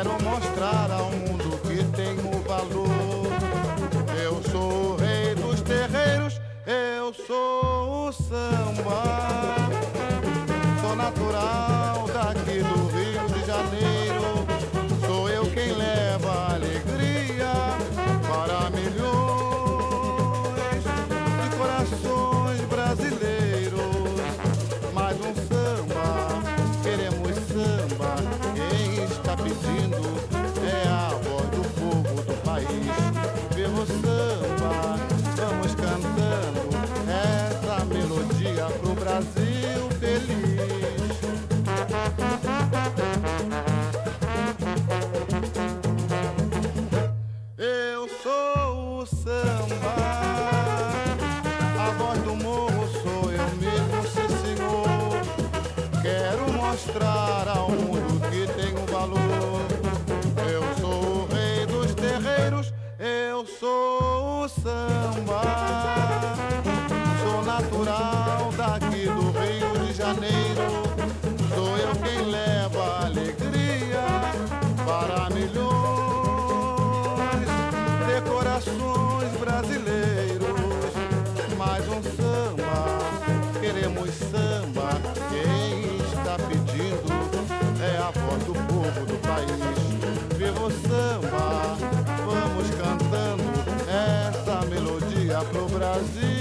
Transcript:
Quero mostrar ao mundo que tenho valor. Eu sou o rei dos terreiros, eu sou o samba. Sou natural daqui do Rio de Janeiro. Sou eu quem leva alegria para milhões de corações brasileiros. Mais um samba, queremos samba. Quem está pedindo é a voz do povo do país. Viva o samba, vamos cantando essa melodia pro Brasil feliz. Eu sou o samba, a voz do morro sou eu mesmo, sim senhor. Quero mostrar ao mundo que tenho valor. Eu sou o rei dos terreiros, eu sou o samba. Sou natural daqui do Rio de Janeiro. Sou eu quem leva alegria para milhões de corações brasileiros. Mais um samba, queremos samba. Quem está pedindo é a voz do povo do país. Viva o samba, vamos cantando essa melodia pro Brasil.